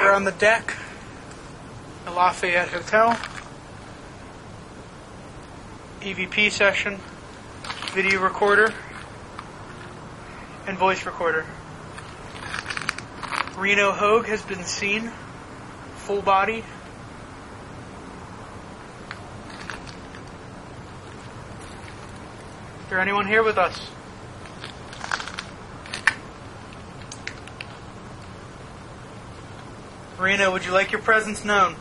We're on the deck, the Lafayette Hotel. EVP session, video recorder, and voice recorder. Reno Hogue has been seen, full body. Is there anyone here with us? Reno, would you like your presence known?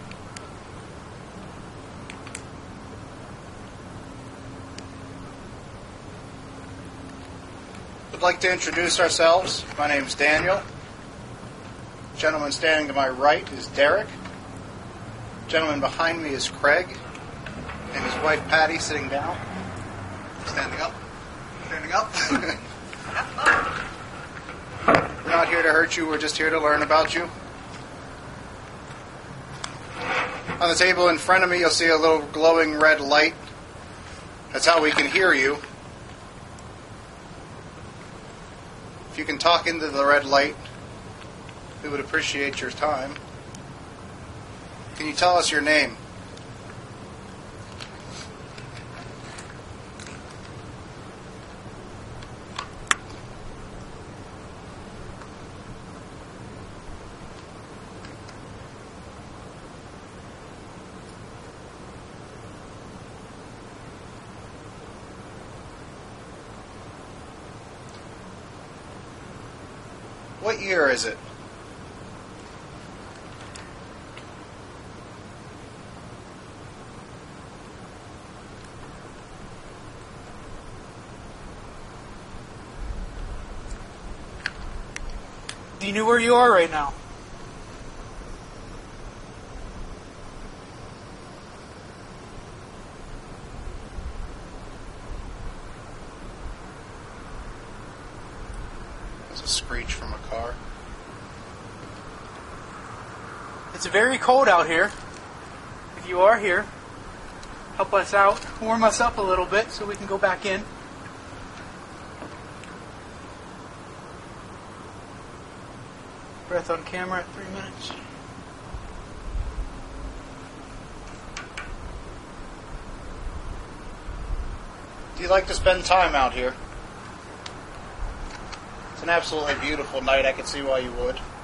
I'd like to introduce ourselves. My name's Daniel. The gentleman standing to my right is Derek. The gentleman behind me is Craig. And his wife Patty sitting down. Standing up. Standing up. We're not here to hurt you, we're just here to learn about you. On the table in front of me, you'll see a little glowing red light. That's how we can hear you. If you can talk into the red light, we would appreciate your time. Can you tell us your name? What year is it? Do you know where you are right now? There's a screech from a car. It's very cold out here. If you are here, help us out, warm us up a little bit so we can go back in. Breath on camera at 3 minutes. Do you like to spend time out here? It's an absolutely beautiful night. I can see why you would.